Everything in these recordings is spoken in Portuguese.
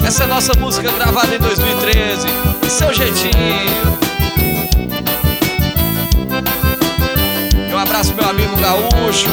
Essa é nossa música gravada em 2013, Seu Jeitinho. E um abraço pro meu amigo Gaúcho.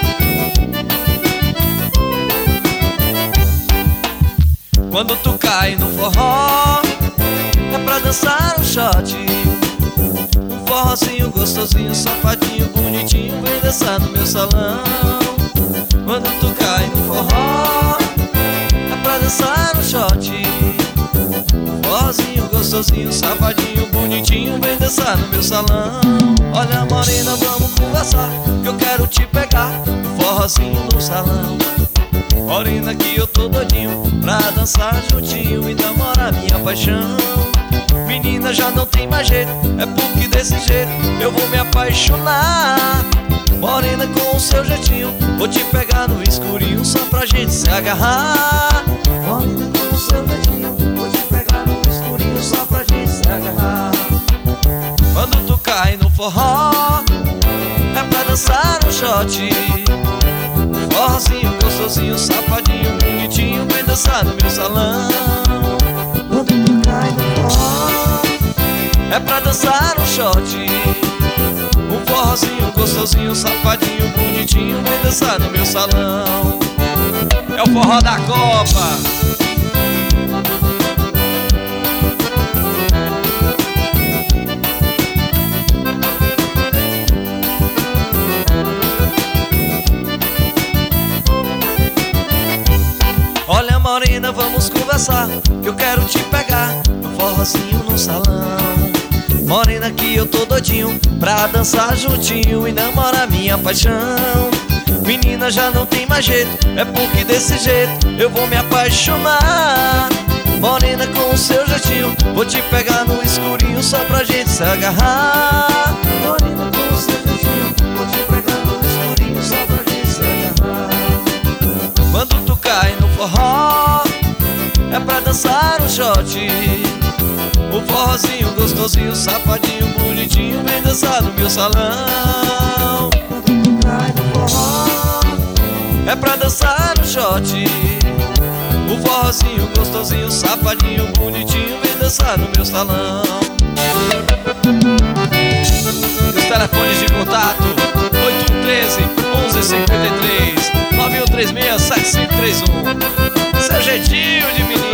Quando tu cai no forró, é pra dançar um shot. Um forrozinho gostosinho, safadinho, bonitinho, vem dançar no meu salão. Quando tu cai no forró, é pra dançar um shot. Um forrozinho gostosinho, safadinho, bonitinho, vem dançar no meu salão. Olha, morena, vamos conversar, que eu quero te pegar no forrozinho no salão. Morena, que eu tô doidinho pra dançar juntinho e namorar minha paixão. Menina, já não tem mais jeito, é porque desse jeito eu vou me apaixonar. Morena, com o seu jeitinho, vou te pegar no escurinho só pra gente se agarrar. Morena, com o seu jeitinho, vou te pegar no escurinho só pra gente se agarrar. Quando tu cai no forró, é pra dançar um shot. Forrozinho gostosinho, safadinho, bonitinho, vem dançar no meu salão. Quando tu cai no forró, é pra dançar um shot. Um forrozinho gostosinho, safadinho, bonitinho, vem dançar no meu salão. É o forró da Copa. Olha, morena, vamos conversar, que eu quero te pegar no forrozinho no salão. Morena, que eu tô doidinho pra dançar juntinho e namorar minha paixão. Menina, já não tem mais jeito, é porque desse jeito eu vou me apaixonar. Morena, com o seu jeitinho, vou te pegar no escurinho só pra gente se agarrar. Morena, com o seu jeitinho, vou te pegar no escurinho só pra gente se agarrar. Quando tu cai no forró, é pra dançar um shot. O forrozinho gostosinho, safadinho, bonitinho, vem dançar no meu salão. Quando tu cai no forró, é pra dançar um shot. O forrozinho gostosinho, safadinho, bonitinho, vem dançar no meu salão. Os telefones de contato: 8113-1153, 9136-7531. Seu jeitinho de menino.